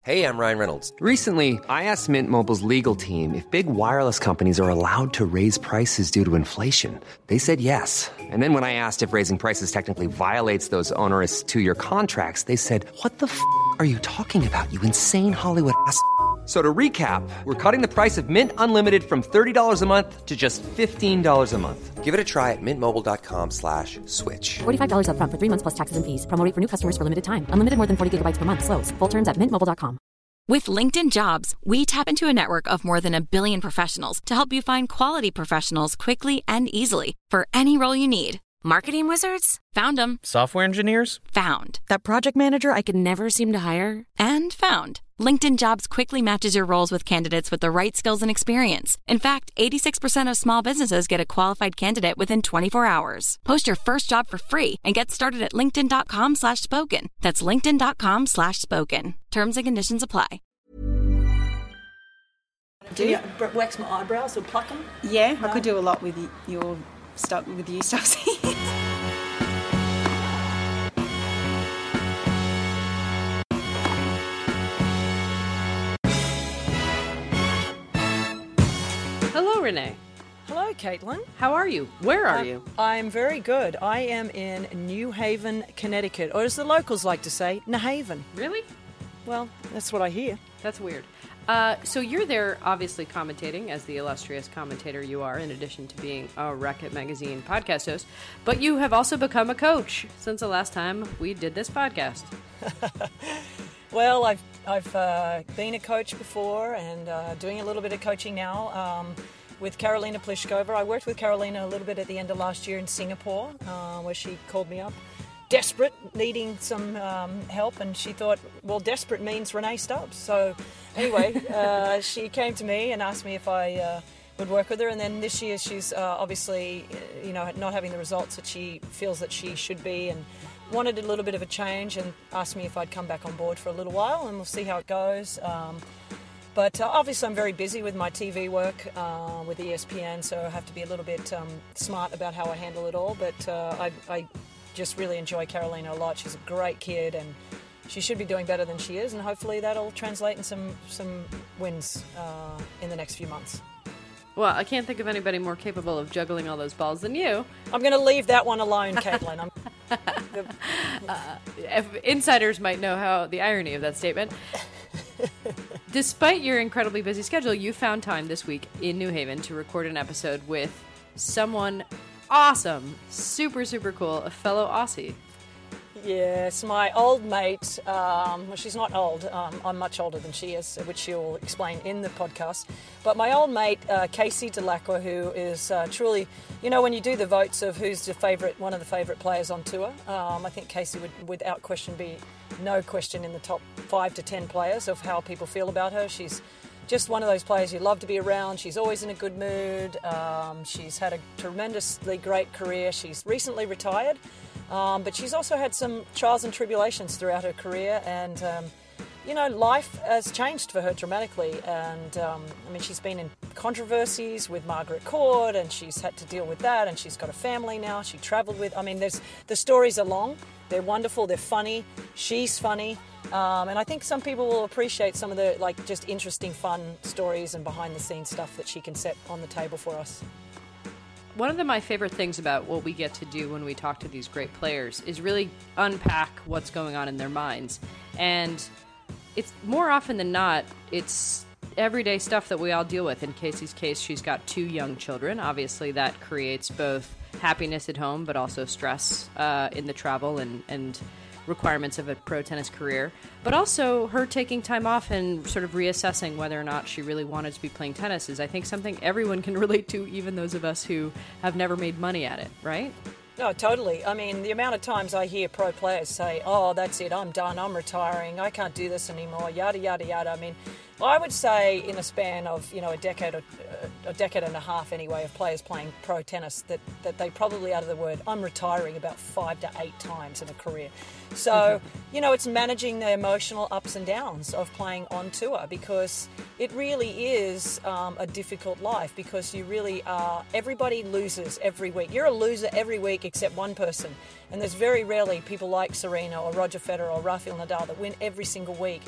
Hey, I'm Ryan Reynolds. Recently, I asked Mint Mobile's legal team if big wireless companies are allowed to raise prices due to inflation. They said yes. And then when I asked if raising prices technically violates those onerous two-year contracts, they said, "What the f*** are you talking about, you insane Hollywood ass?" So to recap, we're cutting the price of Mint Unlimited from $30 a month to just $15 a month. Give it a try at mintmobile.com/switch. $45 up front for 3 months plus taxes and fees. Promo rate for new customers for limited time. Unlimited more than 40 gigabytes per month. Slows full terms at mintmobile.com. With LinkedIn Jobs, we tap into a network of more than 1 billion professionals to help you find quality professionals quickly and easily for any role you need. Marketing wizards? Found them. Software engineers? Found. That project manager I could never seem to hire? And found. LinkedIn Jobs quickly matches your roles with candidates with the right skills and experience. In fact, 86% of small businesses get a qualified candidate within 24 hours. Post your first job for free and get started at linkedin.com/spoken. That's linkedin.com/spoken. Terms and conditions apply. Do you wax my eyebrows or pluck them? Yeah, no? I could do a lot with your stuff, with you, Stacey. Hello, Renee. Hello, Caitlin. How are you? Where are you? I'm very good. I am in New Haven, Connecticut, or as the locals like to say, New Haven. Really? Well, that's what I hear. That's weird. So you're there obviously commentating, as the illustrious commentator you are, in addition to being a Racket Magazine podcast host. But you have also become a coach since the last time we did this podcast. Well, I've been a coach before and doing a little bit of coaching now with Karolina Pliskova. I worked with Karolina a little bit at the end of last year in Singapore, where she called me up, desperate, needing some help, and she thought, well, desperate means Renee Stubbs. So anyway, she came to me and asked me if I would work with her, and then this year she's obviously, not having the results that she feels that she should be, and wanted a little bit of a change and asked me if I'd come back on board for a little while, and we'll see how it goes. But obviously I'm very busy with my TV work with ESPN, so I have to be a little bit smart about how I handle it all. But I just really enjoy Karolina a lot. She's a great kid, and she should be doing better than she is, and hopefully that'll translate in some wins in the next few months. Well, I can't think of anybody more capable of juggling all those balls than you. I'm going to leave that one alone, Caitlin. Insiders might know how the irony of that statement. Despite your incredibly busy schedule, you found time this week in New Haven to record an episode with someone awesome, super, super cool, a fellow Aussie. Yes, my old mate, well, she's not old, I'm much older than she is, which she'll explain in the podcast, but my old mate, Casey Dellacqua, who is truly, when you do the votes of who's one of the favourite players on tour, I think Casey would, without question, be no question in the top 5 to 10 players of how people feel about her. She's just one of those players you love to be around. She's always in a good mood. She's had a tremendously great career. She's recently retired. But she's also had some trials and tribulations throughout her career, and life has changed for her dramatically. And she's been in controversies with Margaret Court, and she's had to deal with that, and she's got a family now. She travelled with. The stories are long. They're wonderful. They're funny. She's funny, and I think some people will appreciate some of the just interesting, fun stories and behind-the-scenes stuff that she can set on the table for us. One of my favorite things about what we get to do when we talk to these great players is really unpack what's going on in their minds. And it's more often than not, it's everyday stuff that we all deal with. In Casey's case, she's got 2 young children. Obviously, that creates both happiness at home, but also stress in the travel and requirements of a pro tennis career, but also her taking time off and sort of reassessing whether or not she really wanted to be playing tennis is, I think, something everyone can relate to, even those of us who have never made money at it, right? No, totally. The amount of times I hear pro players say, oh, that's it, I'm done, I'm retiring, I can't do this anymore, yada, yada, yada. I would say in a span of, a decade and a half anyway of players playing pro tennis that they probably utter the word, I'm retiring, about 5 to 8 times in a career. So, it's managing the emotional ups and downs of playing on tour, because it really is a difficult life, because you really are, everybody loses every week. You're a loser every week except one person. And there's very rarely people like Serena or Roger Federer or Rafael Nadal that win every single week.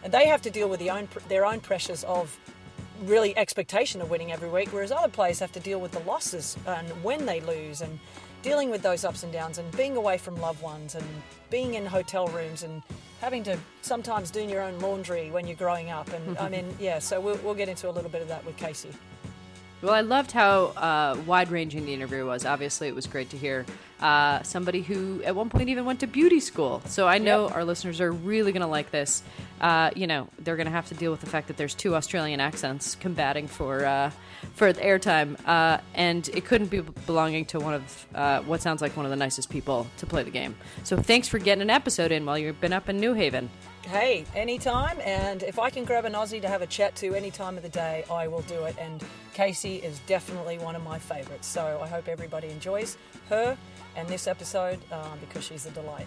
and they have to deal with their own pressures of really expectation of winning every week, whereas other players have to deal with the losses and when they lose and dealing with those ups and downs and being away from loved ones and being in hotel rooms and having to sometimes do your own laundry when you're growing up. And I mean, yeah, so we'll get into a little bit of that with Casey. Well, I loved how wide-ranging the interview was. Obviously, it was great to hear somebody who at one point even went to beauty school. So I know our listeners are really going to like this. They're going to have to deal with the fact that there's 2 Australian accents combating for the airtime. And it couldn't be belonging to one of what sounds like one of the nicest people to play the game. So thanks for getting an episode in while you've been up in New Haven. Hey, anytime, and if I can grab an Aussie to have a chat to any time of the day, I will do it, and Casey is definitely one of my favourites, so I hope everybody enjoys her and this episode because she's a delight.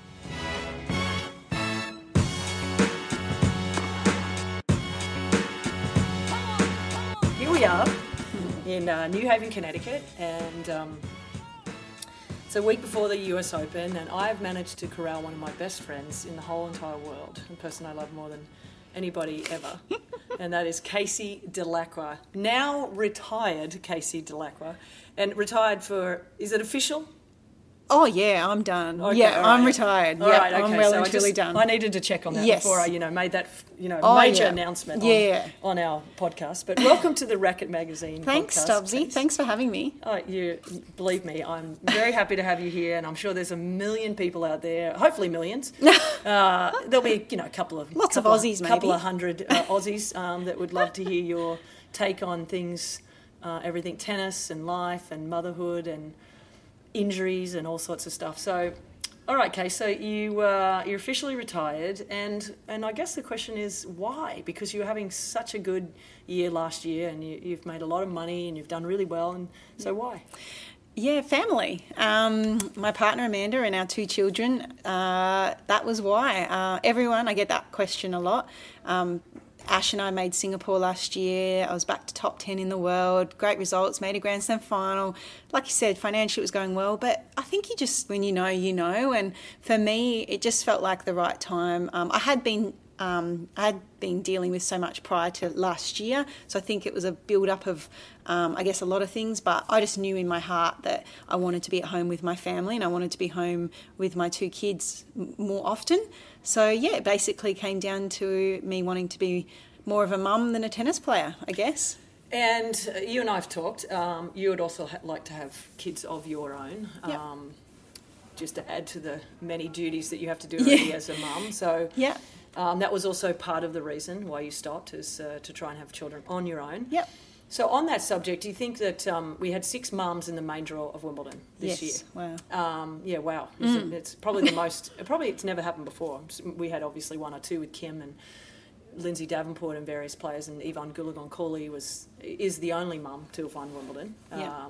Here we are in New Haven, Connecticut, and it's a week before the US Open, and I've managed to corral one of my best friends in the whole entire world, the person I love more than anybody ever, and that is Casey Dellacqua. Now retired Casey Dellacqua, and retired for, is it official? Oh, yeah, I'm done. Okay, yeah, right. I'm retired. All Yeah, right, okay. I'm well so and truly done. I needed to check on that Yes. before I, made that, Oh, major yeah. announcement Yeah. on our podcast. But welcome to the Racket Magazine Thanks, podcast. Stubbsy. Case. Thanks for having me. Oh, you believe me, I'm very happy to have you here, and I'm sure there's a million people out there, hopefully millions. There'll be, a couple of Aussies, couple maybe. of hundred Aussies that would love to hear your take on things, everything tennis and life and motherhood and injuries and all sorts of stuff. So, all right, Kay. So you're officially retired, and I guess the question is why? Because you were having such a good year last year, and you've made a lot of money, and you've done really well, and so why? Yeah, family. My partner Amanda and our 2 children. That was why. Everyone, I get that question a lot. Ash and I made Singapore last year. I was back to top 10 in the world. Great results, made a Grand Slam final. Like you said, financially it was going well, but I think you just, when you know, you know. And for me, it just felt like the right time. I had been dealing with so much prior to last year, so I think it was a build-up of, I guess, a lot of things, but I just knew in my heart that I wanted to be at home with my family and I wanted to be home with my 2 kids more often. So, yeah, it basically came down to me wanting to be more of a mum than a tennis player, I guess. And you and I have talked. You would also like to have kids of your own, Yep. just to add to the many duties that you have to do already as a mum. So Yeah. that was also part of the reason why you stopped, is to try and have children on your own. Yep. So on that subject, do you think that we had 6 mums in the main draw of Wimbledon this year? Yes. Wow. Yeah, wow. It's probably the most, it's never happened before. We had obviously 1 or 2 with Kim and Lindsay Davenport and various players, and Yvonne Goolagong-Cawley is the only mum to have won Wimbledon. Yeah.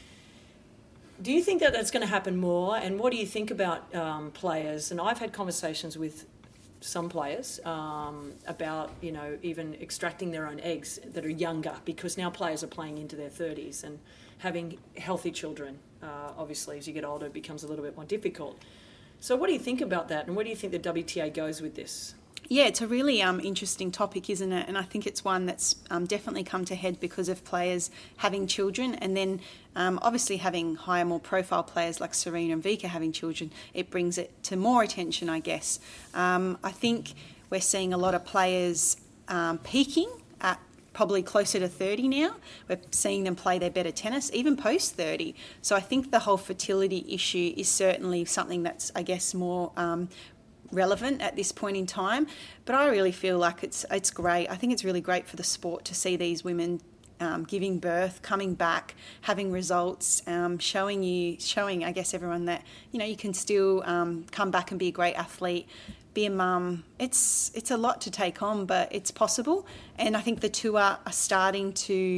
Do you think that that's going to happen more? And what do you think about players? And I've had conversations with some players about, even extracting their own eggs that are younger, because now players are playing into their 30s and having healthy children. Obviously, as you get older, it becomes a little bit more difficult. So what do you think about that? And where do you think the WTA goes with this? Yeah, it's a really interesting topic, isn't it? And I think it's one that's definitely come to head because of players having children, and then obviously having higher, more profile players like Serena and Vika having children. It brings it to more attention, I guess. I think we're seeing a lot of players peaking at probably closer to 30 now. We're seeing them play their better tennis, even post 30. So I think the whole fertility issue is certainly something that's, I guess, more relevant at this point in time. But I really feel like it's great. I think it's really great for the sport to see these women giving birth, coming back, having results, showing I guess everyone that you can still come back and be a great athlete, be a mum. It's a lot to take on, but it's possible. And I think the tour are starting to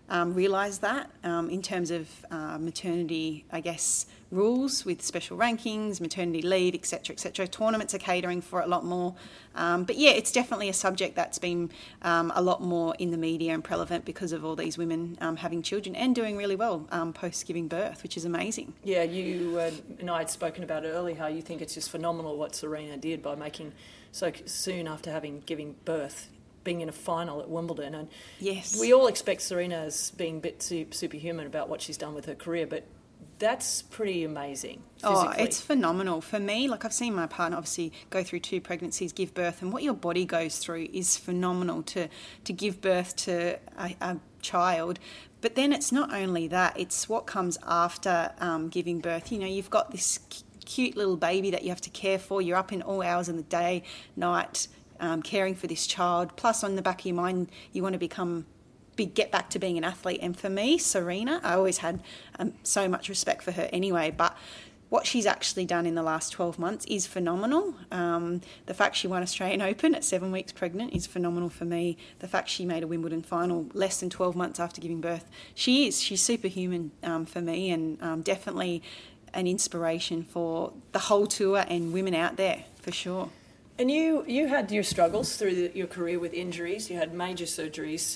realise that in terms of maternity, I guess, rules with special rankings, maternity leave, etc., etc. Tournaments are catering for it a lot more. But yeah, it's definitely a subject that's been a lot more in the media and prevalent because of all these women having children and doing really well post giving birth, which is amazing. Yeah, you and I had spoken about it earlier, how you think it's just phenomenal what Serena did by making so soon after giving birth, being in a final at Wimbledon. And yes, we all expect Serena as being a bit superhuman about what she's done with her career, but that's pretty amazing physically. Oh, it's phenomenal. For me, like I've seen my partner obviously go through 2 pregnancies, give birth, and what your body goes through is phenomenal to give birth to a child. But then it's not only that, it's what comes after giving birth. You know, you've got this cute little baby that you have to care for. You're up in all hours of the day, night, caring for this child. Plus, on the back of your mind, you want to get back to being an athlete. And for me, Serena, I always had so much respect for her anyway, but what she's actually done in the last 12 months is phenomenal. The fact she won Australian Open at 7 weeks pregnant is phenomenal for me. The fact she made a Wimbledon final less than 12 months after giving birth, she's superhuman for me, and definitely an inspiration for the whole tour and women out there, for sure. And you had your struggles through your career with injuries. You had major surgeries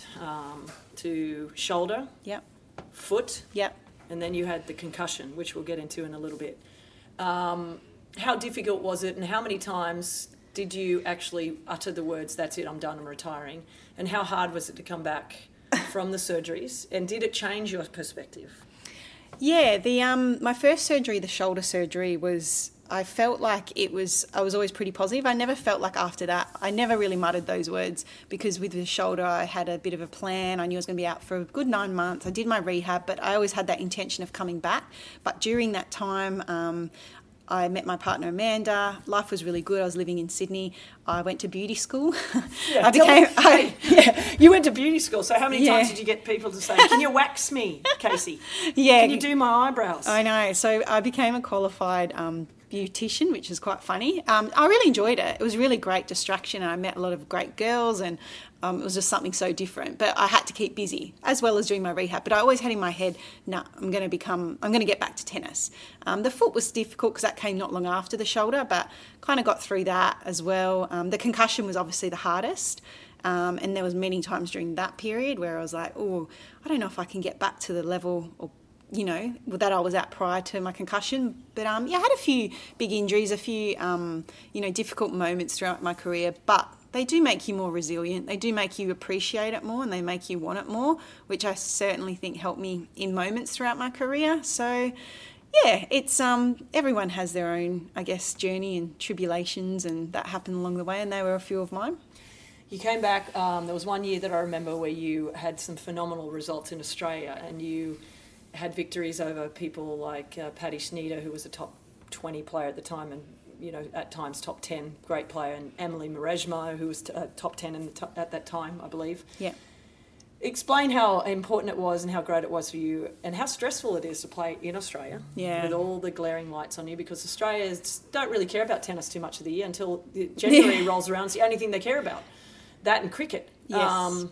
to shoulder, yep, foot, yep, and then you had the concussion, which we'll get into in a little bit. How difficult was it, and how many times did you actually utter the words, "That's it, I'm done, I'm retiring"? And how hard was it to come back from the surgeries? And did it change your perspective? Yeah, my first surgery, the shoulder surgery, I felt like I was always pretty positive. I never felt like after that, I never really muttered those words, because with the shoulder I had a bit of a plan. I knew I was going to be out for a good 9 months. I did my rehab, but I always had that intention of coming back. But during that time, I met my partner Amanda. Life was really good. I was living in Sydney. I went to beauty school. Yeah, you went to beauty school. So how many times did you get people to say, "Can you wax me, Casey? Yeah, can you do my eyebrows?" I know. So I became a qualified beautician, which is quite funny. I really enjoyed it. It was a really great distraction, and I met a lot of great girls, and it was just something so different. But I had to keep busy as well as doing my rehab. But I always had in my head, I'm going to get back to tennis. The foot was difficult because that came not long after the shoulder, but kind of got through that as well. The concussion was obviously the hardest. And there was many times during that period where I was like, I don't know if I can get back to the level that I was at prior to my concussion. But I had a few big injuries, a few, difficult moments throughout my career, but they do make you more resilient. They do make you appreciate it more, and they make you want it more, which I certainly think helped me in moments throughout my career. So, yeah, it's everyone has their own, I guess, journey and tribulations, and that happened along the way, and they were a few of mine. You came back, there was one year that I remember where you had some phenomenal results in Australia, and you had victories over people like Patti Schnyder, who was a top 20 player at the time, and at times top 10 great player, and Emily Mauresmo, who was top 10 at that time, I believe. Yeah. Explain how important it was and how great it was for you, and how stressful it is to play in Australia with all the glaring lights on you, because Australians don't really care about tennis too much of the year until January rolls around. It's the only thing they care about. That and cricket. Yes.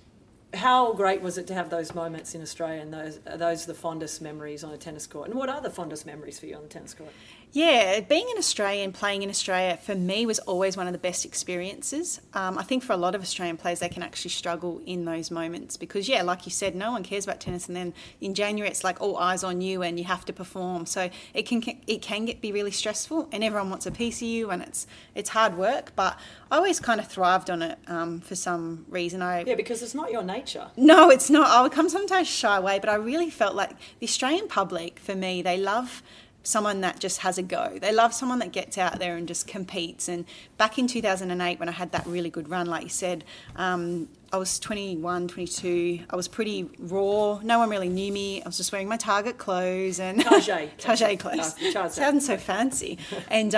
How great was it to have those moments in Australia, and those are the fondest memories on a tennis court? And what are the fondest memories for you on the tennis court? Yeah, being in Australia and playing in Australia for me was always one of the best experiences. I think for a lot of Australian players, they can actually struggle in those moments because, like you said, no one cares about tennis. And then in January, it's like all eyes on you and you have to perform. So it can be really stressful, and everyone wants a piece of you, and it's hard work. But I always kind of thrived on it for some reason. Because it's not your nature. No, it's not. I would come sometimes shy away, but I really felt like the Australian public, for me, they love someone that just has a go. They love someone that gets out there and just competes. And back in 2008, when I had that really good run, like you said, I was 21, 22. I was pretty raw. No one really knew me. I was just wearing my Target clothes and Target clothes. Sounds so fancy. And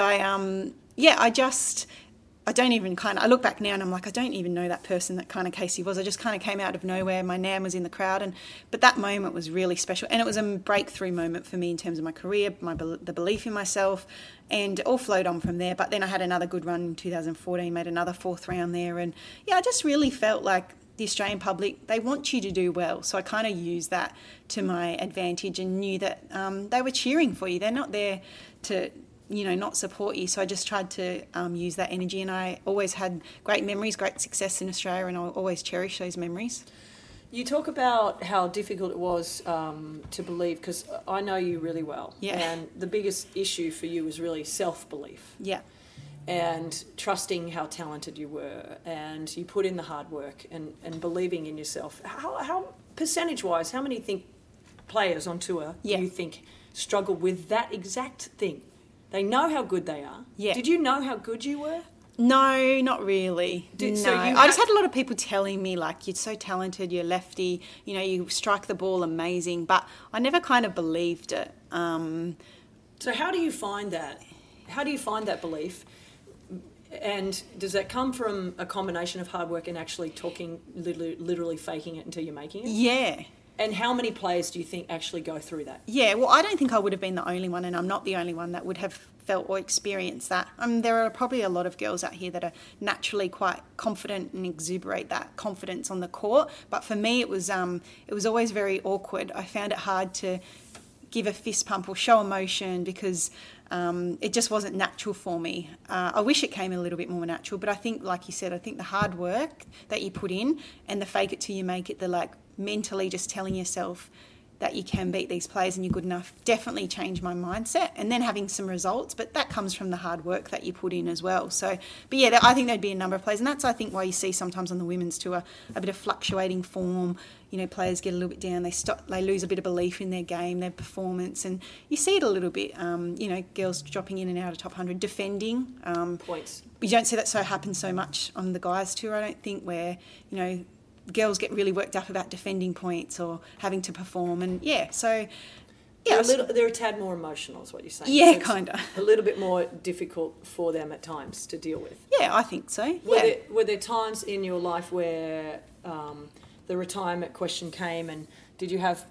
I don't even I look back now and I'm like, I don't even know that person that kind of Casey was. I just kind of came out of nowhere. My nan was in the crowd, but that moment was really special, and it was a breakthrough moment for me in terms of my career, the belief in myself, and it all flowed on from there. But then I had another good run in 2014, made another fourth round there, and I just really felt like the Australian public, they want you to do well. So I kind of used that to my advantage and knew that they were cheering for you. They're not there to, not support you. So I just tried to use that energy, and I always had great memories, great success in Australia, and I'll always cherish those memories. You talk about how difficult it was to believe, because I know you really well. Yeah. And the biggest issue for you was really self-belief. Yeah. And trusting how talented you were, and you put in the hard work and believing in yourself. How percentage-wise, how many players on tour do you think struggle with that exact thing? They know how good they are. Yeah. Did you know how good you were? No, not really. I just had a lot of people telling me, like, you're so talented, you're lefty, you strike the ball amazing, but I never kind of believed it. So how do you find that? How do you find that belief? And does that come from a combination of hard work and actually talking, literally faking it until you're making it? Yeah. And how many players do you think actually go through that? Yeah, well, I don't think I would have been the only one, and I'm not the only one that would have felt or experienced that. There are probably a lot of girls out here that are naturally quite confident and exuberate that confidence on the court. But for me, it was always very awkward. I found it hard to give a fist pump or show emotion because it just wasn't natural for me. I wish it came a little bit more natural, but I think, like you said, the hard work that you put in and the fake it till you make it, the mentally just telling yourself that you can beat these players and you're good enough, definitely changed my mindset. And then having some results, but that comes from the hard work that you put in as well. So, but yeah, I think there'd be a number of players, and that's, I think, why you see sometimes on the women's tour a bit of fluctuating form. Players get a little bit down, they lose a bit of belief in their game, their performance, and you see it a little bit. Girls dropping in and out of top 100, defending points. You don't see that happen so much on the guys' tour, I don't think, where girls get really worked up about defending points or having to perform, and they're a tad more emotional, is what you're saying. Yeah, so kind of. A little bit more difficult for them at times to deal with. Yeah, I think so. Were there times in your life where the retirement question came, and did you have?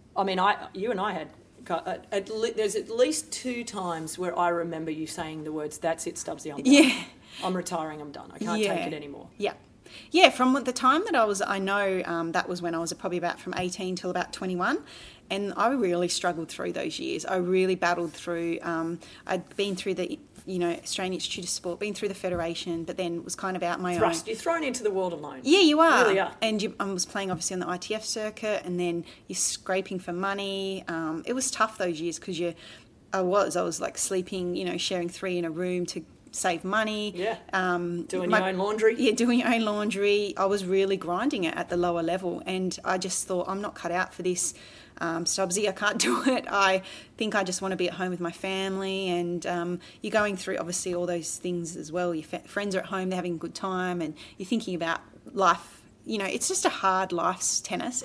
You and I had. There's at least 2 times where I remember you saying the words, "That's it, Stubbsy, I'm done. Yeah. I'm retiring, I'm done. I can't take it anymore." Yeah. Yeah, from the time that I know that was when I was probably about from 18 till about 21, and I really struggled through those years. I really battled through. I'd been through the Australian Institute of Sport, been through the Federation, but then was kind of out my own. You're thrown into the world alone. Yeah, you are. You really are. And I was playing obviously on the ITF circuit, and then you're scraping for money. It was tough those years because I was like sleeping, sharing 3 in a room to save money. Yeah. Doing your own laundry. Yeah, doing your own laundry. I was really grinding it at the lower level, and I just thought, I'm not cut out for this. Stubbsy, I can't do it. I think I just want to be at home with my family, and you're going through obviously all those things as well. Your friends are at home, they're having a good time, and you're thinking about life. It's just a hard life's tennis.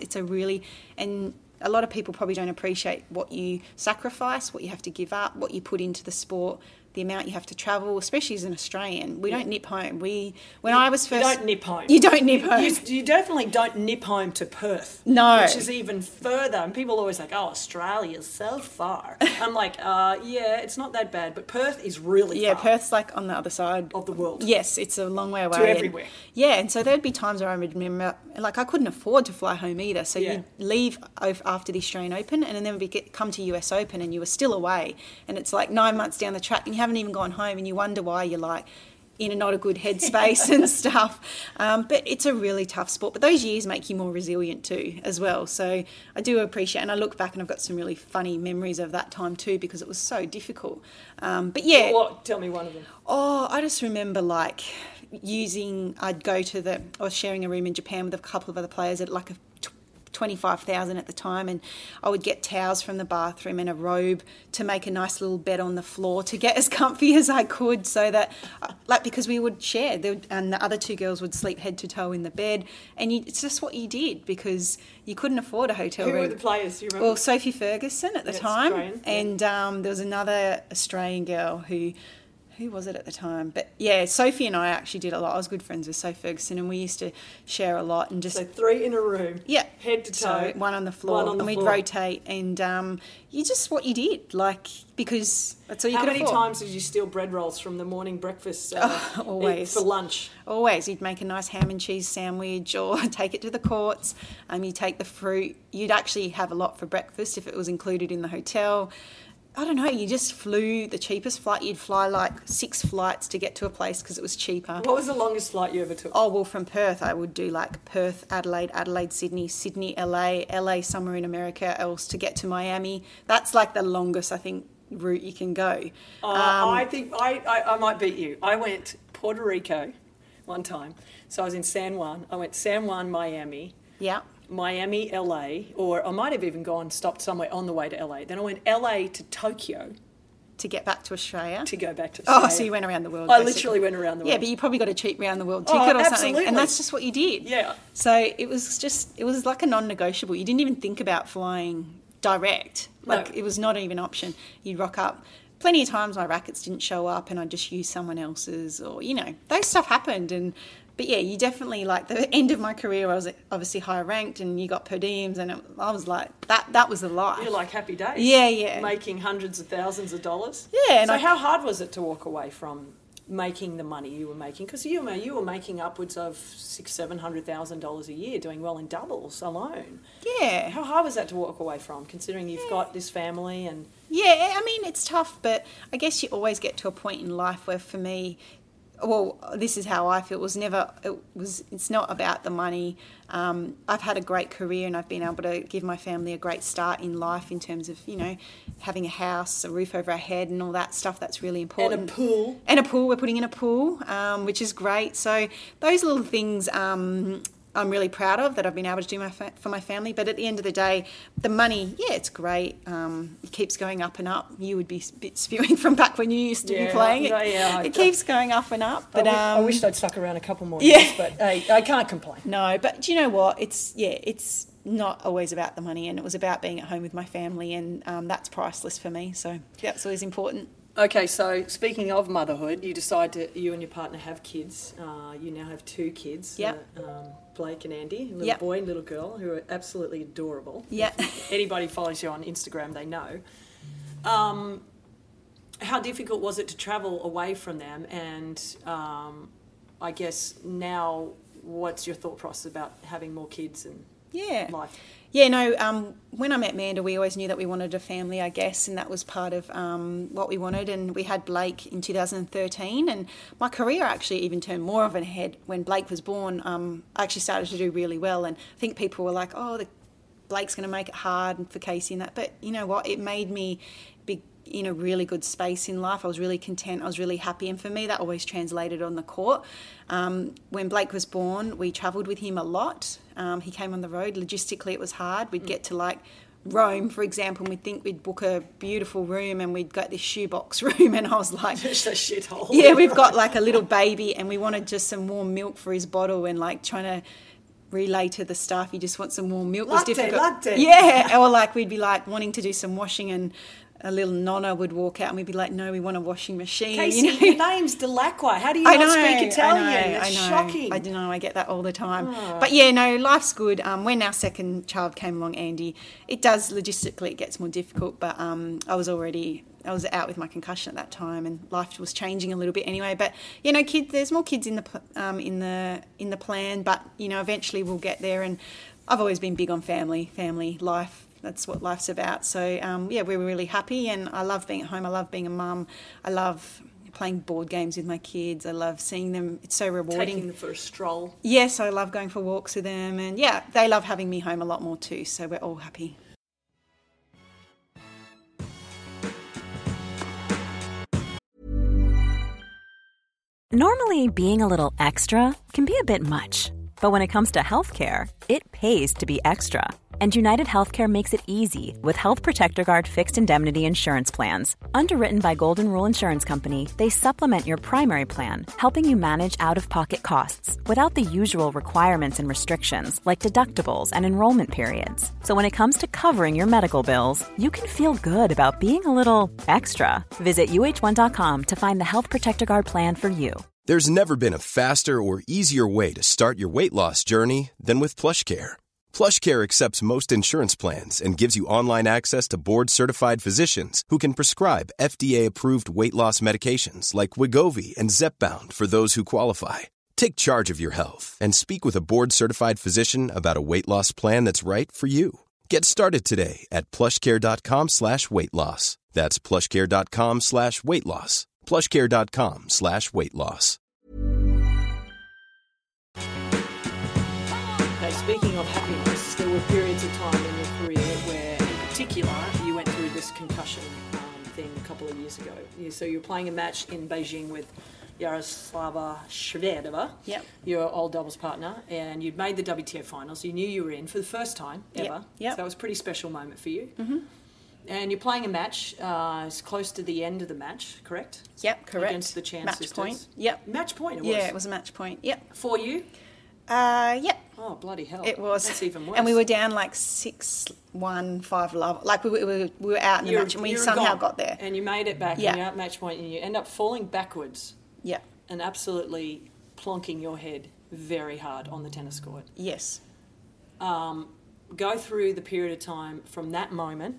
And a lot of people probably don't appreciate what you sacrifice, what you have to give up, what you put into the sport, the amount you have to travel, especially as an Australian. We don't nip home. You don't nip home. You don't nip home. You definitely don't nip home to Perth. No. Which is even further. And people always like, Australia's so far. I'm like, it's not that bad. But Perth is really far. Yeah, Perth's like on the other side. Of the world. Yes, it's a long way away. To everywhere. And so there'd be times where I would remember, I couldn't afford to fly home either. So you'd leave after the Australian Open, and then come to US Open, and you were still away. And it's like 9 months down the track, and you haven't even gone home, and you wonder why you're like in a not a good headspace and stuff. But it's a really tough sport. But those years make you more resilient too, as well. So I do appreciate, and I look back and I've got some really funny memories of that time too, because it was so difficult. But yeah. Tell me one of them. I just remember I was sharing a room in Japan with a couple of other players at 25,000 at the time, and I would get towels from the bathroom and a robe to make a nice little bed on the floor to get as comfy as I could, so that because we would share, and the other 2 girls would sleep head to toe in the bed, and it's just what you did because you couldn't afford a hotel room. Who were the players, you remember? Well, Sophie Ferguson at the time, Australian, and there was another Australian girl who who was it at the time? But yeah, Sophie and I actually did a lot. I was good friends with Sophie Ferguson, and we used to share a lot and just... So 3 in a room. Yeah. Head to toe. So one on the floor. One on the and floor. we'd rotate, and you just what you did, like, because that's all you How could many afford. times did you steal bread rolls from the morning breakfast always. for lunch? Always. You'd make a nice ham and cheese sandwich or take it to the courts. You take the fruit. You'd actually have a lot for breakfast if it was included in the hotel. I don't know, you just flew the cheapest flight. You'd fly like 6 flights to get to a place because it was cheaper. What was the longest flight you ever took? Oh, well, from Perth, I would do like Perth, Adelaide, Adelaide, Sydney, Sydney, LA somewhere in America else to get to Miami. That's like the longest, I think, route you can go. I think I might beat you. I went Puerto Rico one time. So I was in San Juan. I went San Juan, Miami. Yeah. Miami, LA, or I might have even stopped somewhere on the way to LA. Then I went LA to Tokyo To get back to Australia? to go back to Australia. Oh, so you went around the world. I basically. literally went around the world. Yeah, but you probably got a cheap round the world ticket or something. Absolutely. And that's just what you did. Yeah. So it was like a non-negotiable. You didn't even think about flying direct. Like No. it was not even an option. You'd rock up. Plenty of times my rackets didn't show up and I'd just use someone else's, or, those stuff happened. But yeah, you definitely, like, the end of my career, I was obviously higher ranked and you got per diems, and I was like, that was the life. You're like happy days. Yeah. Making hundreds of thousands of dollars. Yeah. And So how hard was it to walk away from making the money you were making? Because you were making upwards of $600,000-$700,000 a year, doing well in doubles alone. Yeah. How hard was that to walk away from, considering you've got this family and... Yeah, I mean, it's tough, but I guess you always get to a point in life where, for me, well, this is how I feel. It's not about the money. I've had a great career and I've been able to give my family a great start in life in terms of, having a house, a roof over our head and all that stuff. That's really important. And a pool. And a pool. We're putting in a pool, which is great. So those little things I'm really proud of that I've been able to do for my family. But at the end of the day, the money, yeah, it's great. It keeps going up and up. You would be spewing from back when you used to be playing. It keeps going up and up. But I wished I'd stuck around a couple more years, but hey, I can't complain. No, but do you know what? It's not always about the money, and it was about being at home with my family, and that's priceless for me. So that's always important. Okay, so speaking of motherhood, you and your partner have kids. You now have 2 kids. Yep. Blake and Andy, a little Yep. boy and little girl, who are absolutely adorable. Yeah. If anybody follows you on Instagram, they know. How difficult was it to travel away from them? And I guess now, what's your thought process about having more kids and life? Yeah, no, when I met Manda, we always knew that we wanted a family, I guess, and that was part of what we wanted. And we had Blake in 2013, and my career actually even turned more of a head when Blake was born. I actually started to do really well, and I think people were like, Blake's going to make it hard for Casey and that. But you know what? It made me be in a really good space in life. I was really content. I was really happy. And for me, that always translated on the court. When Blake was born, we travelled with him a lot. He came on the road. Logistically, it was hard. We'd get to, like, Rome, for example, and we'd think we'd book a beautiful room and we'd got this shoebox room, and I was like... Just a shithole. Yeah, we've got, like, a little baby and we wanted just some warm milk for his bottle, and, like, trying to relay to the staff, you just want some warm milk. Was difficult. Latte. Yeah, or, like, we'd be, like, wanting to do some washing, and a little nonna would walk out and we'd be like, no, we want a washing machine. Casey, your name's Delacqua. How do you not speak Italian? It's shocking. I don't know. I get that all the time. But yeah, no, life's good. When our second child came along, Andy, it does logistically, it gets more difficult. But I was out with my concussion at that time, and life was changing a little bit anyway. But you know, there's more kids in the plan. But you know, eventually we'll get there. And I've always been big on family life. That's what life's about. So, yeah, we were really happy, and I love being at home. I love being a mum. I love playing board games with my kids. I love seeing them. It's so rewarding. Taking them for a stroll. Yes, I love going for walks with them. And, yeah, they love having me home a lot more too, so we're all happy. Normally, being a little extra can be a bit much. But when it comes to healthcare, it pays to be extra. And United Healthcare makes it easy with Health Protector Guard fixed indemnity insurance plans. Underwritten by Golden Rule Insurance Company, they supplement your primary plan, helping you manage out-of-pocket costs without the usual requirements and restrictions like deductibles and enrollment periods. So when it comes to covering your medical bills, you can feel good about being a little extra. Visit uh1.com to find the Health Protector Guard plan for you. There's never been a faster or easier way to start your weight loss journey than with PlushCare. PlushCare accepts most insurance plans and gives you online access to board-certified physicians who can prescribe FDA-approved weight loss medications like Wegovy and Zepbound for those who qualify. Take charge of your health and speak with a board-certified physician about a weight loss plan that's right for you. Get started today at plushcare.com/weight loss. That's plushcare.com/weight loss. plushcare.com/weight loss. Now, speaking of happiness, there were periods of time in your career where, in particular, you went through this concussion thing a couple of years ago. So you were playing a match in Beijing with Yaroslava Shvedova, your old doubles partner, and you'd made the WTA finals. You knew you were in for the first time ever. So that was a pretty special moment for you. Mm-hmm. And you're playing a match. It's close to the end of the match, correct? Yep, correct. Against the Chan match sisters. Point. Yep. Match point, it was? Yeah, it was a match point. Yep. For you? Yep. Oh, bloody hell. It was. That's even worse. And we were down like 6-1, 5-love. Like we were out in the match and we somehow got there. And you made it back and you're at match point and you end up falling backwards. Yeah. And absolutely plonking your head very hard on the tennis court. Yes. Go through the period of time from that moment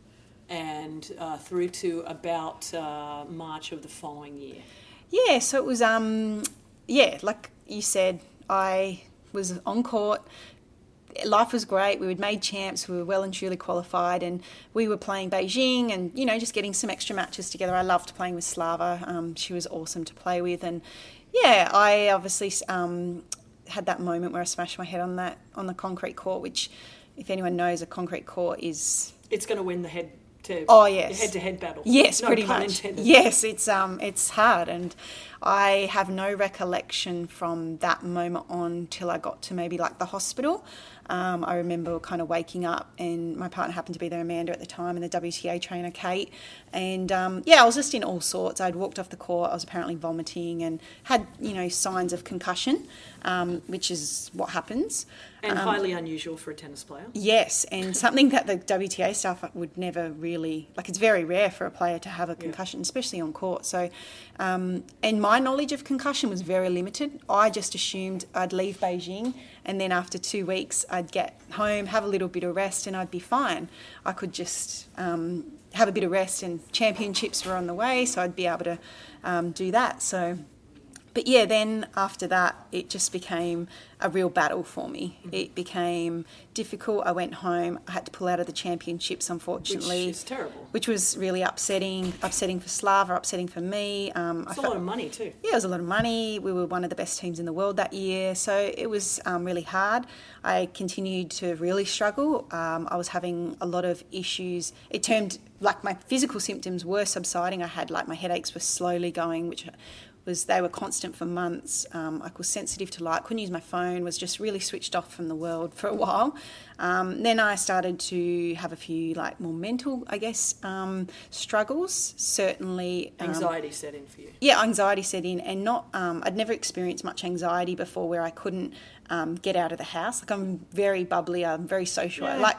and through to about March of the following year. Yeah, so it was, like you said, I was on court. Life was great. We had made champs. We were well and truly qualified, and we were playing Beijing and, just getting some extra matches together. I loved playing with Slava. She was awesome to play with. And, I obviously had that moment where I smashed my head on the concrete court, which, if anyone knows, a concrete court is... It's going to win the head to head-to-head battle. Yes, no pretty pun much. Intended. Yes, it's hard, and I have no recollection from that moment on till I got to maybe like the hospital. I remember kind of waking up, and my partner happened to be there, Amanda, at the time, and the WTA trainer, Kate. And, I was just in all sorts. I'd walked off the court. I was apparently vomiting and had, signs of concussion, which is what happens. And highly unusual for a tennis player. Yes, and something that the WTA staff would never really... it's very rare for a player to have a concussion, especially on court. So, and my knowledge of concussion was very limited. I just assumed I'd leave Beijing and then after 2 weeks I'd get home, have a little bit of rest and I'd be fine. I could just have a bit of rest, and championships were on the way, so I'd be able to do that. So... But then after that, it just became a real battle for me. Mm-hmm. It became difficult. I went home. I had to pull out of the championships, unfortunately. Which is terrible. Which was really upsetting for Slava, upsetting for me. It's a lot of money too. Yeah, it was a lot of money. We were one of the best teams in the world that year. So it was really hard. I continued to really struggle. I was having a lot of issues. It turned, my physical symptoms were subsiding. I had, my headaches were slowly going, which... they were constant for months. I was sensitive to light, couldn't use my phone, was just really switched off from the world for a while. Then I started to have a few more mental, struggles. Certainly anxiety set in for you. Yeah, anxiety set in, and not. I'd never experienced much anxiety before, where I couldn't get out of the house. I'm very bubbly. I'm very social. Yeah.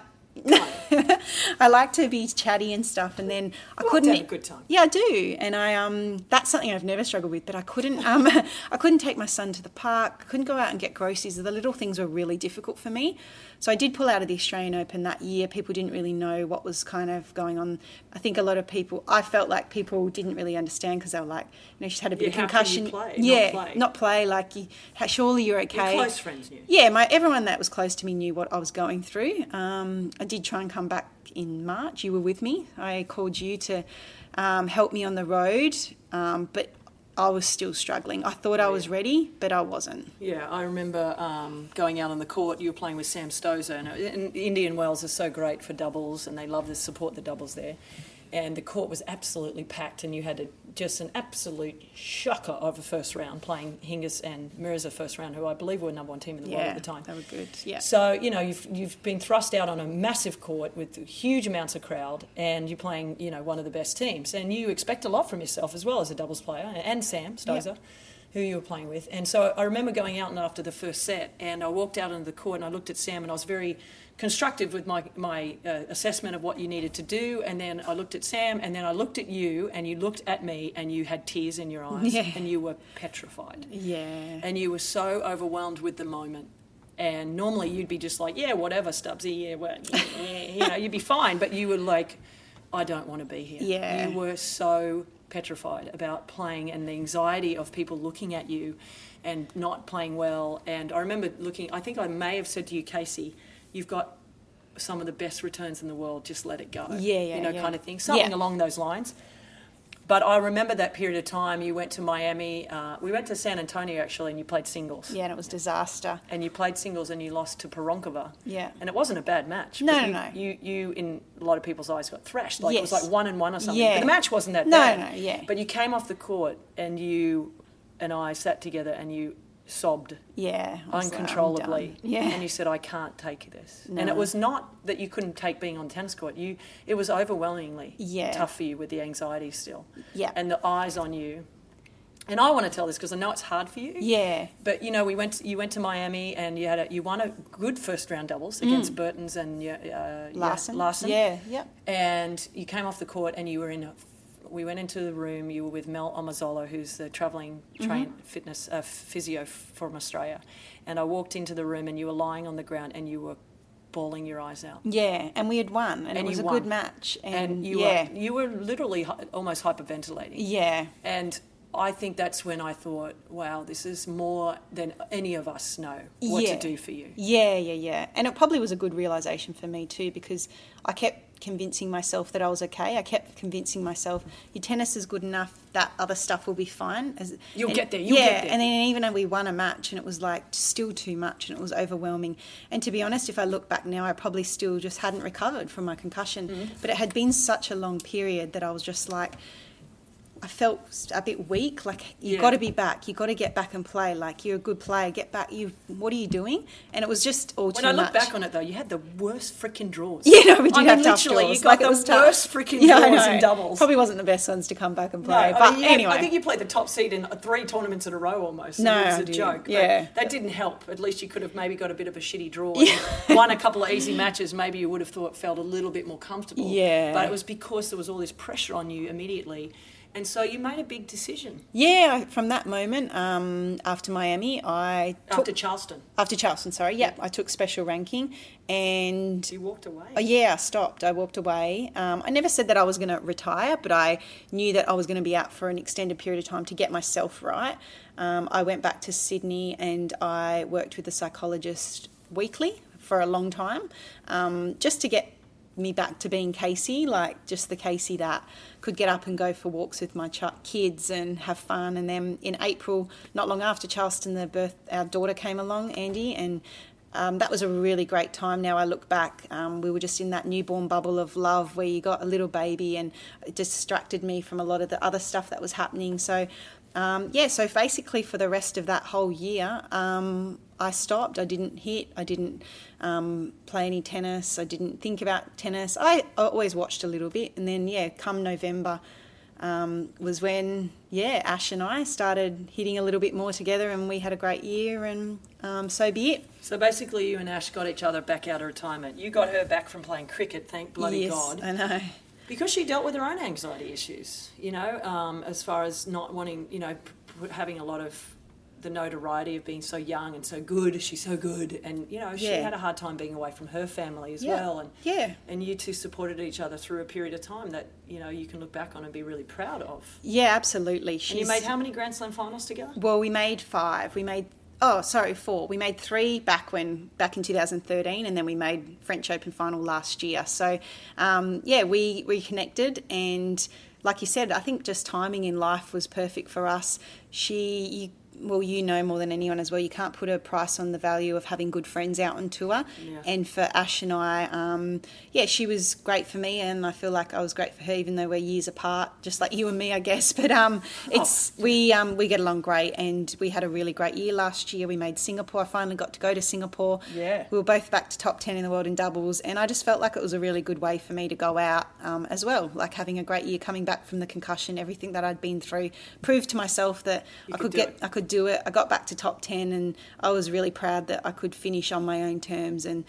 I like to be chatty and stuff, and then I couldn't have a good time. Yeah, I do, and I that's something I've never struggled with. But I couldn't I couldn't take my son to the park. I couldn't go out and get groceries. The little things were really difficult for me. So I did pull out of the Australian Open that year. People didn't really know what was kind of going on. I think a lot of people, I felt like people didn't really understand, because they were like, she's had a bit of concussion. How can you play? Not play. Surely you're okay. Your close friends knew. Yeah, everyone that was close to me knew what I was going through. I did try and come back in March. You were with me. I called you to help me on the road, but I was still struggling. I thought I was ready, but I wasn't. Yeah, I remember going out on the court. You were playing with Sam Stosur, and Indian Wells is so great for doubles, and they love to support the doubles there. and the court was absolutely packed, and you had just an absolute shocker of a first round playing Hingis and Mirza first round, who I believe were number one team in the world at the time. They were good. Yeah. So you've been thrust out on a massive court with huge amounts of crowd, and you're playing one of the best teams, and you expect a lot from yourself as well as a doubles player, and Sam Stosur, who you were playing with. And so I remember going out after the first set, and I walked out into the court and I looked at Sam, and I was very constructive with my assessment of what you needed to do, and then I looked at Sam, and then I looked at you, and you looked at me, and you had tears in your eyes, and you were petrified. Yeah. And you were so overwhelmed with the moment. And normally you'd be just like, yeah, whatever, Stubbsy, you'd be fine. But you were like, I don't want to be here. Yeah. You were so petrified about playing, and the anxiety of people looking at you and not playing well. And I remember I think I may have said to you, Casey, you've got some of the best returns in the world, just let it go. Kind of thing. Something along those lines. But I remember that period of time. You went to Miami. We went to San Antonio, actually, and you played singles. Yeah, and it was disaster. And you played singles and you lost to Peronkova. Yeah. And it wasn't a bad match. No. You, in a lot of people's eyes, got thrashed. Like yes. It was like 1-1 or something. Yeah. But the match wasn't that bad. No. But you came off the court and you and I sat together and you sobbed uncontrollably. And you said, I can't take this. No. And it was not that you couldn't take being on tennis court. It was overwhelmingly tough for you with the anxiety still. Yeah. And the eyes on you. And I want to tell this because I know it's hard for you. Yeah. But, you went to Miami and you won a good first round doubles against Burtons and Larson. Yeah, yep. And you came off the court and you were we went into the room, you were with Mel Omazzolo, who's the travelling fitness physio from Australia. And I walked into the room and you were lying on the ground and you were bawling your eyes out. Yeah, and we had won, and it was a good match. And you were literally almost hyperventilating. Yeah. And I think that's when I thought, wow, this is more than any of us know what to do for you. Yeah. And it probably was a good realisation for me too, because I kept convincing myself that I was okay. I kept convincing myself, your tennis is good enough, that other stuff will be fine. You'll get there. And then even though we won a match and it was like still too much and it was overwhelming. And to be honest, if I look back now, I probably still just hadn't recovered from my concussion. Mm-hmm. But it had been such a long period that I was just like, I felt a bit weak, like you've got to be back, you've got to get back and play, like you're a good player, get back, what are you doing? And it was just all too much. When I look back on it though, you had the worst freaking draws. Yeah, no, we did have tough draws. You got the worst freaking draws in doubles. Probably wasn't the best ones to come back and play, anyway. I think you played the top seed in 3 tournaments in a row almost. No, it was a joke. Yeah. That didn't help. At least you could have maybe got a bit of a shitty draw. Won a couple of easy matches, maybe you would have felt a little bit more comfortable. Yeah. But it was because there was all this pressure on you immediately. And so you made a big decision. Yeah, from that moment, after Miami, After Charleston, I took special ranking and... You walked away? I stopped. I walked away. I never said that I was going to retire, but I knew that I was going to be out for an extended period of time to get myself right. I went back to Sydney and I worked with a psychologist weekly for a long time, just to get me back to being Casey, like just the Casey that could get up and go for walks with my kids and have fun. And then in April, not long after Charleston, our daughter came along, Andy, and that was a really great time. Now I look back, we were just in that newborn bubble of love where you got a little baby, and it distracted me from a lot of the other stuff that was happening. So so basically for the rest of that whole year, I stopped. I didn't hit. I didn't play any tennis. I didn't think about tennis. I always watched a little bit. And then, come November was when, Ash and I started hitting a little bit more together, and we had a great year, and so be it. So basically you and Ash got each other back out of retirement. You got her back from playing cricket, thank bloody God. Yes, I know. Because she dealt with her own anxiety issues, as far as not wanting, having a lot of the notoriety of being so young and so good. She's so good. And, she had a hard time being away from her family as well. And you two supported each other through a period of time that, you can look back on and be really proud of. Yeah, absolutely. And you made how many Grand Slam finals together? Well, we made 5. 4. We made 3 back in 2013, and then we made French Open final last year. So, we reconnected, and like you said, I think just timing in life was perfect for us. You well, you know more than anyone as well, you can't put a price on the value of having good friends out on tour. Yeah. And for Ash and I, she was great for me, and I feel like I was great for her, even though we're years apart, just like you and me, I guess. But we get along great, and we had a really great year last year. We made Singapore. I finally got to go to Singapore. Yeah. We were both back to top 10 in the world in doubles, and I just felt like it was a really good way for me to go out as well, like having a great year, coming back from the concussion, everything that I'd been through, proved to myself that I could do it. I got back to top 10, and I was really proud that I could finish on my own terms and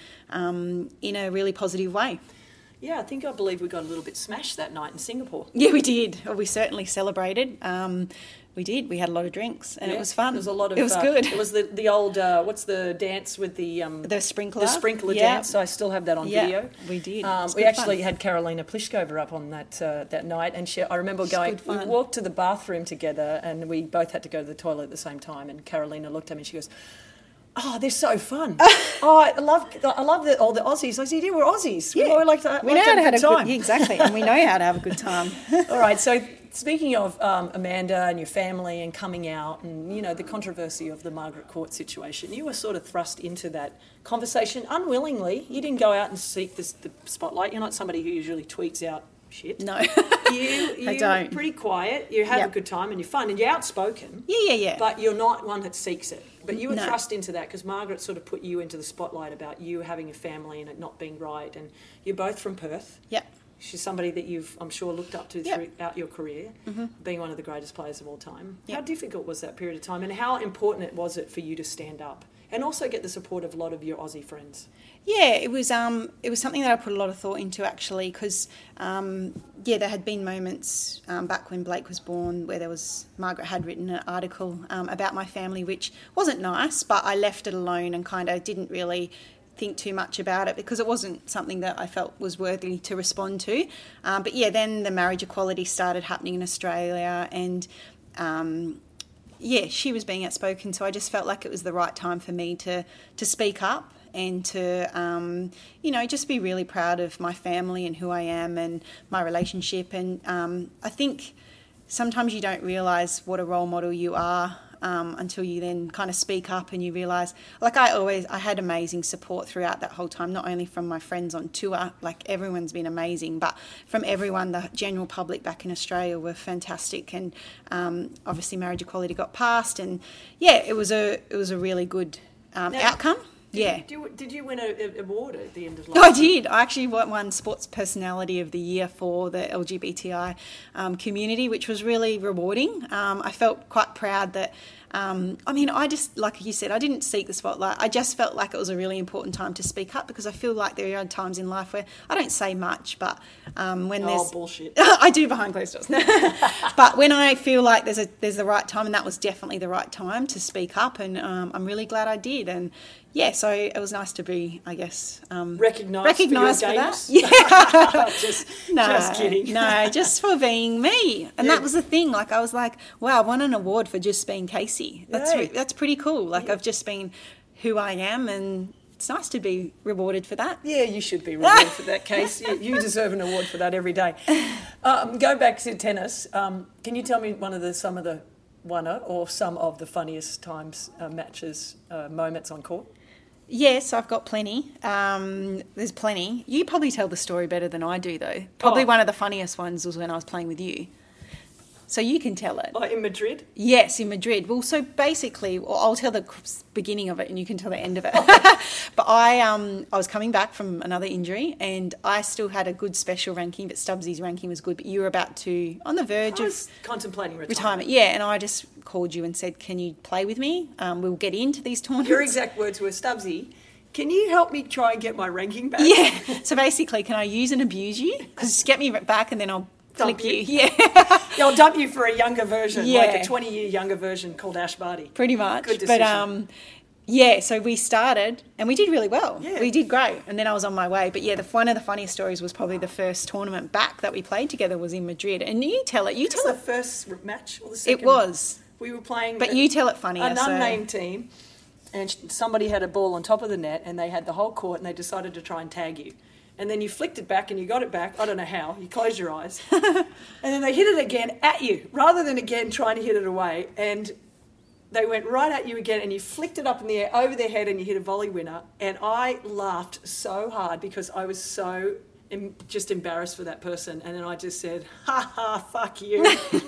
in a really positive way. Yeah, I believe we got a little bit smashed that night in Singapore. Yeah, we did. We certainly celebrated. We did. We had a lot of drinks, and it was fun. There was a lot of. It was good. It was the old. What's the dance with the sprinkler? The sprinkler dance. I still have that on video. We did. We actually had Karolina Pliskova up on that night, and I remember going. We walked to the bathroom together, and we both had to go to the toilet at the same time. And Karolina looked at me, and she goes, "Oh, they're so fun! I love all the Aussies." I said, "Yeah, we're Aussies. Yeah. We like to know how to have a good time." Exactly, and we know how to have a good time. All right, so speaking of Amanda and your family and coming out and, the controversy of the Margaret Court situation, you were sort of thrust into that conversation unwillingly. You didn't go out and seek the spotlight. You're not somebody who usually tweets out shit. No. I don't. You're pretty quiet. You have a good time and you're fun and you're outspoken. Yeah. But you're not one that seeks it. But you were thrust into that because Margaret sort of put you into the spotlight about you having a family and it not being right. And you're both from Perth. Yep. She's somebody that you've, I'm sure, looked up to throughout your career, being one of the greatest players of all time. Yep. How difficult was that period of time, and how important was it for you to stand up and also get the support of a lot of your Aussie friends? Yeah, it was something that I put a lot of thought into, actually, because there had been moments back when Blake was born where Margaret had written an article about my family, which wasn't nice, but I left it alone and kind of didn't really think too much about it because it wasn't something that I felt was worthy to respond to. Then the marriage equality started happening in Australia, and she was being outspoken, so I just felt like it was the right time for me to speak up and to just be really proud of my family and who I am and my relationship. And I think sometimes you don't realise what a role model you are until you then kind of speak up and you realise, like I had amazing support throughout that whole time, not only from my friends on tour, like everyone's been amazing, but from everyone, the general public back in Australia were fantastic. And obviously marriage equality got passed, and it was a really good outcome. Did you win an award at the end of last year? I did. I actually won Sports Personality of the Year for the LGBTI community, which was really rewarding. I felt quite proud that, I just, like you said, I didn't seek the spotlight. I just felt like it was a really important time to speak up because I feel like there are times in life where I don't say much, but when there's... Oh, bullshit. I do behind closed doors. But when I feel like there's the right time, and that was definitely the right time to speak up, and I'm really glad I did. And so it was nice to be, I guess, recognised for that. Yeah. just kidding. No, just for being me. And that was the thing. Like, I was like, wow, I won an award for just being Casey. That's pretty cool. Like, I've just been who I am, and it's nice to be rewarded for that. Yeah, you should be rewarded for that, Case. You deserve an award for that every day. Go back to tennis. Can you tell me some of the funniest times, matches, moments on court? Yes, I've got plenty. There's plenty. You probably tell the story better than I do, though. Probably one of the funniest ones was when I was playing with you. So you can tell it. Like in Madrid? Yes, in Madrid. Well, so basically, I'll tell the beginning of it and you can tell the end of it. But I was coming back from another injury and I still had a good special ranking, but Stubbsy's ranking was good. But you were on the verge of contemplating retirement. Yeah, and I just called you and said, can you play with me? We'll get into these tournaments. Your exact words were, Stubbsy, can you help me try and get my ranking back? Yeah. So basically, can I use and abuse you? Because just get me back and then I'll flick you. Yeah. I'll dump you for a younger version, like a 20-year younger version called Ash Barty. Pretty much. Good decision. But, so we started and we did really well. Yeah. We did great. And then I was on my way. But, one of the funniest stories was probably the first tournament back that we played together was in Madrid. And you tell it. Was the first match or the second? It was. We were playing... But you tell it funnier. An unnamed team. And somebody had a ball on top of the net and they had the whole court and they decided to try and tag you. And then you flicked it back and you got it back. I don't know how. You closed your eyes. And then they hit it again at you rather than again trying to hit it away. And they went right at you again, and you flicked it up in the air over their head and you hit a volley winner. And I laughed so hard because I was so just embarrassed for that person. And then I just said, ha ha, fuck you.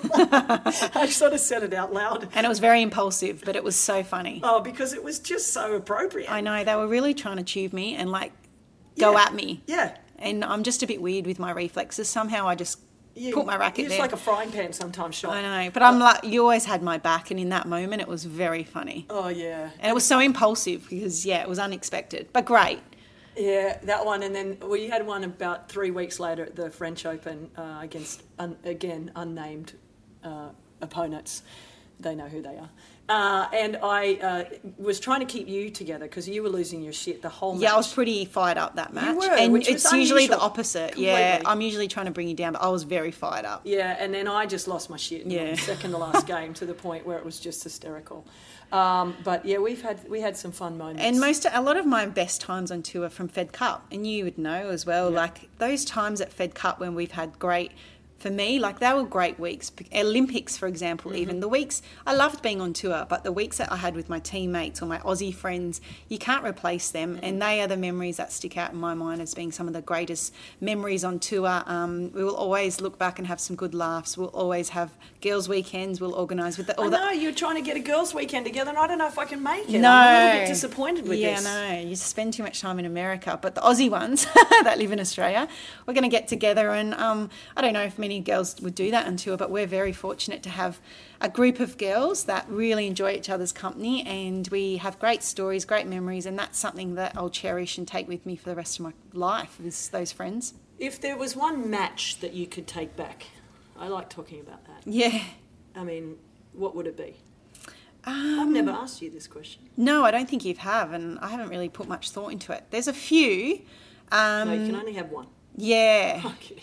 I sort of said it out loud. And it was very impulsive, but it was so funny. Oh, because it was just so appropriate. I know, they were really trying to tube me and like go at me. Yeah. And I'm just a bit weird with my reflexes. Somehow I just put my racket there. It's like a frying pan sometimes, shot. I know, but I'm like, you always had my back, and in that moment it was very funny. Oh, yeah. And it was so impulsive because, it was unexpected, but great. Yeah, that one. And then we had one about 3 weeks later at the French Open against, again, unnamed opponents. They know who they are. And I was trying to keep you together because you were losing your shit the whole match. Yeah, I was pretty fired up that match. You were, and which it's was usually the unusual. opposite. Completely. Yeah, I'm usually trying to bring you down, but I was very fired up. Yeah, and then I just lost my shit in the second to last game to the point where it was just hysterical. But yeah, we had some fun moments. And a lot of my best times on tour from Fed Cup, and you would know as well, like those times at Fed Cup when we've had great, for me, like they were great weeks. Olympics, for example, even the weeks, I loved being on tour, but the weeks that I had with my teammates or my Aussie friends, you can't replace them. And they are the memories that stick out in my mind as being some of the greatest memories on tour. We will always look back and have some good laughs. We'll always have girls' weekends. We'll organise with I know, you're trying to get a girls' weekend together, and I don't know if I can make it. No. I'm a little bit disappointed with this. Yeah, no, you spend too much time in America. But the Aussie ones that live in Australia, we're going to get together, and I don't know if many girls would do that on tour, but we're very fortunate to have a group of girls that really enjoy each other's company, and we have great stories, great memories, and that's something that I'll cherish and take with me for the rest of my life, is those friends. If there was one match that you could take back, I like talking about that. Yeah. I mean, what would it be? I've never asked you this question. No, I don't think you have, and I haven't really put much thought into it. There's a few. No, you can only have one. Yeah. Okay.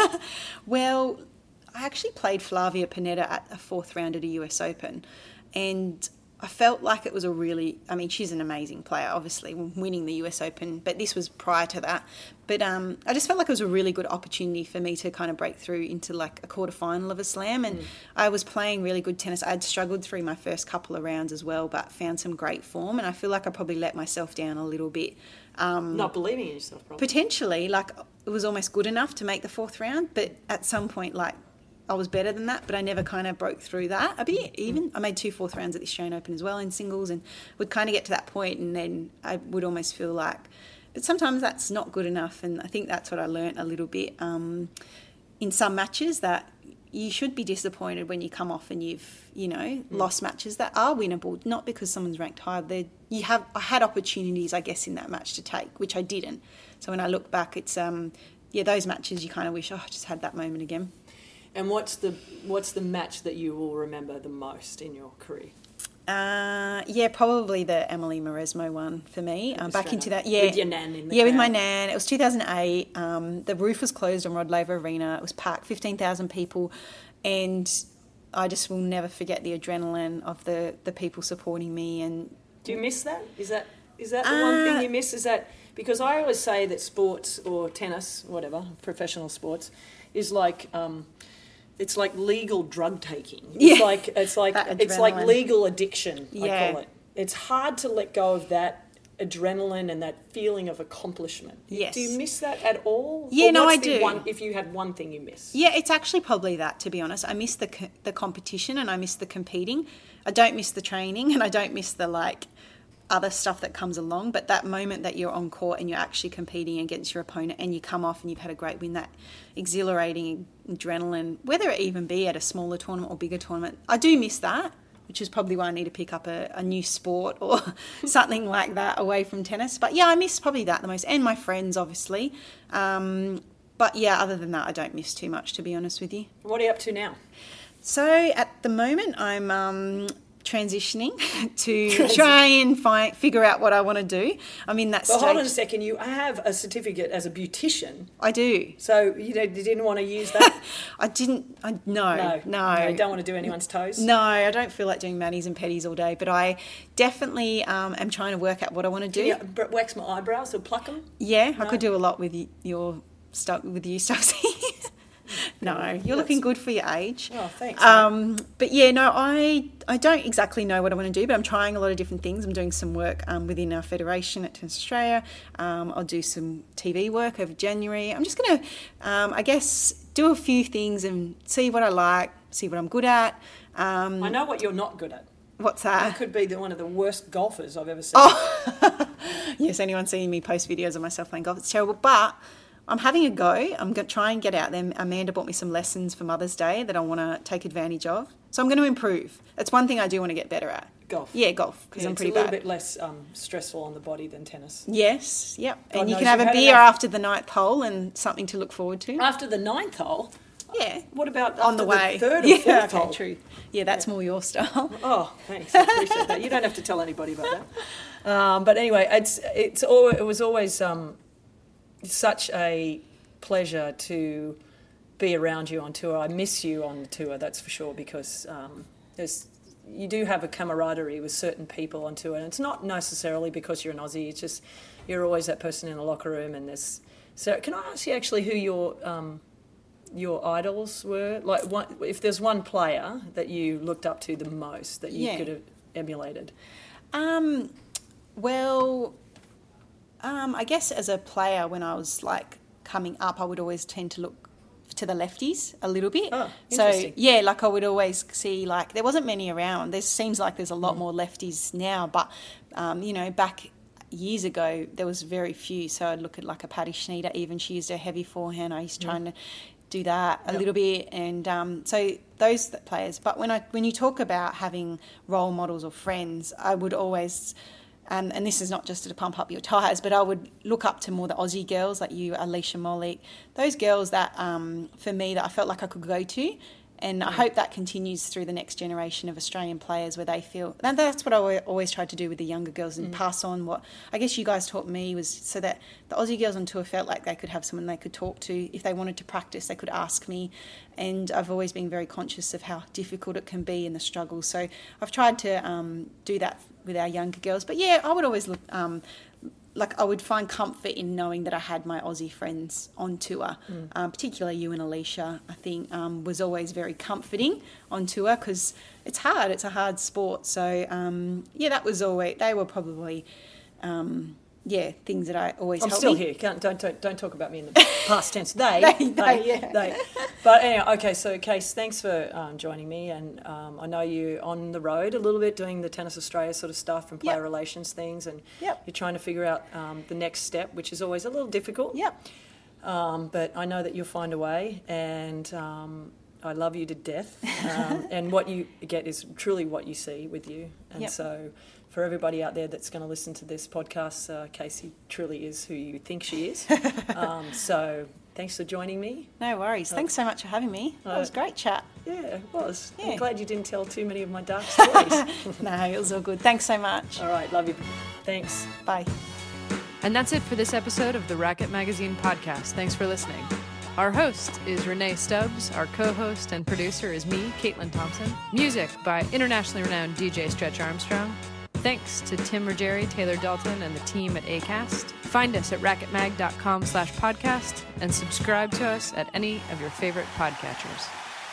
Well, I actually played Flavia Pennetta at a fourth round at a US Open, and I felt like it was she's an amazing player, obviously, winning the US Open, but this was prior to that. But I just felt like it was a really good opportunity for me to kind of break through into like a quarterfinal of a slam, and I was playing really good tennis. I'd struggled through my first couple of rounds as well, but found some great form, and I feel like I probably let myself down a little bit. Not believing in yourself, probably. Potentially, like it was almost good enough to make the fourth round, but at some point, like, I was better than that, but I never kind of broke through that a bit even. I made 2 fourth rounds at the Australian Open as well in singles, and would kind of get to that point, and then I would almost feel like, but sometimes that's not good enough, and I think that's what I learnt a little bit in some matches, that you should be disappointed when you come off and you've, lost matches that are winnable, not because someone's ranked higher. I had opportunities, I guess, in that match to take, which I didn't. So when I look back, it's those matches you kind of wish, I just had that moment again. And what's the match that you will remember the most in your career? Probably the Emily Mauresmo one for me. Back into that, with your nan in the crowd. With my crowd. nan. It was 2008. The roof was closed on Rod Laver Arena. It was packed, 15,000 people, and I just will never forget the adrenaline of the people supporting me. And do you miss that? Is that the one thing you miss? Is that because I always say that sports or tennis, whatever, professional sports, is like. It's like legal drug taking. It's like legal addiction. I call it. It's hard to let go of that adrenaline and that feeling of accomplishment. Yes. Do you miss that at all? Yeah, or I do. If you had one thing you miss. Yeah, it's actually probably that, to be honest. I miss the competition, and I miss the competing. I don't miss the training, and I don't miss the other stuff that comes along, but that moment that you're on court and you're actually competing against your opponent and you come off and you've had a great win, that exhilarating adrenaline, whether it even be at a smaller tournament or bigger tournament, I do miss that, which is probably why I need to pick up a new sport or something like that away from tennis. But yeah, I miss probably that the most, and my friends, obviously. But yeah, other than that, I don't miss too much, to be honest with you. What are you up to now? So at the moment, I'm transitioning to try and figure out what I want to do. I'm in that stage. Hold on a second. You have a certificate as a beautician. I do. So you didn't want to use that? I didn't. No. You don't want to do anyone's toes? No, I don't feel like doing manis and pedis all day, but I definitely am trying to work out what I want to do. Can you wax my eyebrows or pluck them? Yeah, no? I could do a lot with your stuff, with you, Stuffsy. No, you're looking good for your age. Oh, thanks. But yeah, no, I don't exactly know what I want to do, but I'm trying a lot of different things. I'm doing some work within our federation at Tennis Australia. I'll do some TV work over January. I'm just going to, I guess, do a few things and see what I like, see what I'm good at. I know what you're not good at. What's that? I could be one of the worst golfers I've ever seen. Oh, yes, anyone seeing me post videos of myself playing golf, it's terrible. But I'm having a go. I'm going to try and get out there. Amanda bought me some lessons for Mother's Day that I want to take advantage of. So I'm going to improve. It's one thing I do want to get better at. Golf. Yeah, golf, because I'm pretty bad. It's a bad. little bit less stressful on the body than tennis. Yes, yep. God and you knows can have you've a had beer enough. after the 9th hole and something to look forward to. After the 9th hole? Yeah. What about on the after way? The 3rd or 4th yeah, hole? okay, true. Yeah, that's more your style. Oh, thanks. I appreciate that. You don't have to tell anybody about that. But anyway, it was always such a pleasure to be around you on tour. I miss you on the tour, that's for sure, because you do have a camaraderie with certain people on tour, and it's not necessarily because you're an Aussie. It's just you're always that person in the locker room. And there's so. Can I ask you actually who your idols were? Like, if there's one player that you looked up to the most that you could have emulated. I guess as a player, when I was like coming up, I would always tend to look to the lefties a little bit. Oh, so interesting. yeah, like I would always see, like, there wasn't many around. There seems like there's a lot more lefties now, but back years ago there was very few. So I'd look at like a Patty Schneider, even she used a heavy forehand. I used to try to do that a little bit, and so those players. But when you talk about having role models or friends, I would always. And this is not just to pump up your tyres, but I would look up to more the Aussie girls like you, Alicia Molik, those girls that, for me, that I felt like I could go to. And I hope that continues through the next generation of Australian players, where they feel... And that's what I always tried to do with the younger girls, and pass on what I guess you guys taught me, was so that the Aussie girls on tour felt like they could have someone they could talk to. If they wanted to practice, they could ask me. And I've always been very conscious of how difficult it can be and the struggle. So I've tried to do that with our younger girls. But yeah, I would always look... I would find comfort in knowing that I had my Aussie friends on tour, particularly you and Alicia, I think, was always very comforting on tour, because it's hard. It's a hard sport. So, that was always... They were probably... things that I always I'm helped still me. here. Don't talk about me in the past tense. They. But anyway, okay, so Case, thanks for joining me. And I know you're on the road a little bit doing the Tennis Australia sort of stuff and player relations things. And you're trying to figure out the next step, which is always a little difficult. But I know that you'll find a way. And I love you to death. And what you get is truly what you see with you. And so... For everybody out there that's going to listen to this podcast, Casey truly is who you think she is. So thanks for joining me. No worries. Thanks so much for having me. That was a great chat. Yeah, it was. Yeah. I'm glad you didn't tell too many of my dark stories. No, it was all good. Thanks so much. All right, love you. Thanks. Bye. And that's it for this episode of the Racket Magazine podcast. Thanks for listening. Our host is Renee Stubbs. Our co-host and producer is me, Caitlin Thompson. Music by internationally renowned DJ Stretch Armstrong. Thanks to Tim Ruggieri, Taylor Dalton, and the team at Acast. Find us at racketmag.com/podcast and subscribe to us at any of your favorite podcatchers.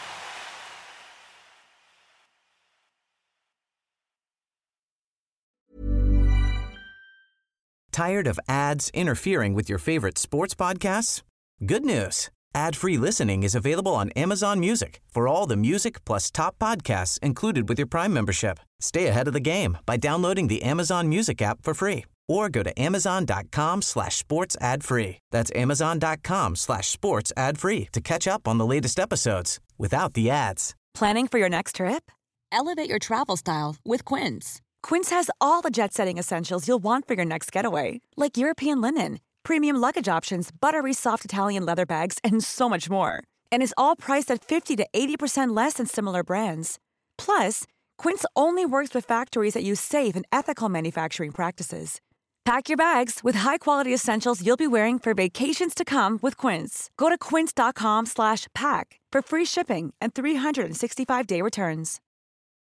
Tired of ads interfering with your favorite sports podcasts? Good news. Ad-free listening is available on Amazon Music for all the music plus top podcasts included with your Prime membership. Stay ahead of the game by downloading the Amazon Music app for free or go to amazon.com/sports ad free. That's amazon.com/sports ad free to catch up on the latest episodes without the ads. Planning for your next trip? Elevate your travel style with Quince. Quince has all the jet-setting essentials you'll want for your next getaway, like European linen, premium luggage options, buttery soft Italian leather bags, and so much more. And is all priced at 50 to 80% less than similar brands. Plus, Quince only works with factories that use safe and ethical manufacturing practices. Pack your bags with high-quality essentials you'll be wearing for vacations to come with Quince. Go to quince.com/pack for free shipping and 365-day returns.